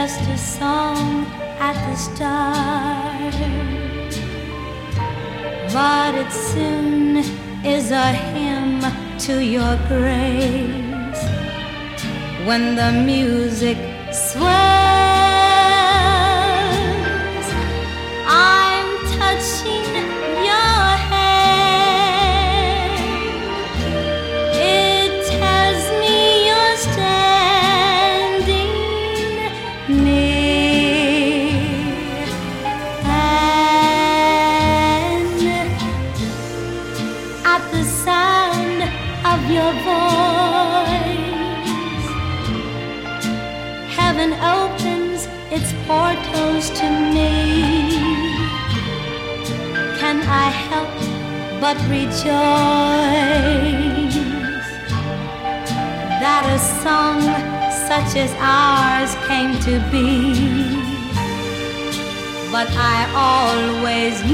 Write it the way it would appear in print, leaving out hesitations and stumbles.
just a song at the start, but it soon is a hymn to your grace. When the music swells, I'm touching your hand. It tells me you're standing near, and at the sound of your voice, heaven opens its portals to me. Can I help but rejoice that a song such as ours came to be? But I always